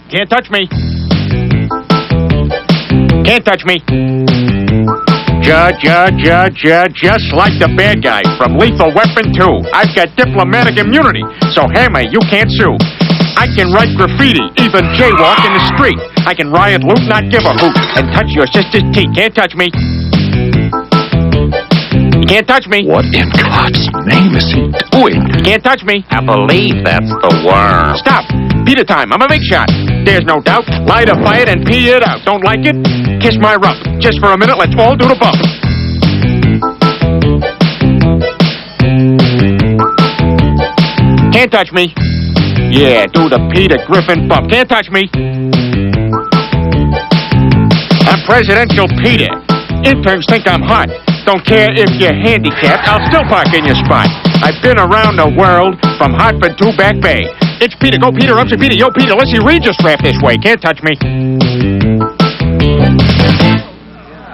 Can't touch me. Can't touch me. Just like the bad guy from Lethal Weapon 2. I've got diplomatic immunity, so Hammer, you can't sue. I can write graffiti, even jaywalk in the street. I can riot, loot, not give a hoot, and touch your sister's teeth. Can't touch me. You can't touch me. What in God's name is he doing? You can't touch me. I believe that's the worm. Stop. Peter time. I'm a big shot. There's no doubt. Light a fire and pee it out. Don't like it? Kiss my rump. Just for a minute, let's all do the bump. Can't touch me. Yeah, do the Peter Griffin bump. Can't touch me. I'm Presidential Peter. Interns think I'm hot. Don't care if you're handicapped, I'll still park in your spot. I've been around the world, from Hartford to Back Bay. It's Peter, go Peter, upset Peter, yo Peter, let's see Regis rap this way. Can't touch me.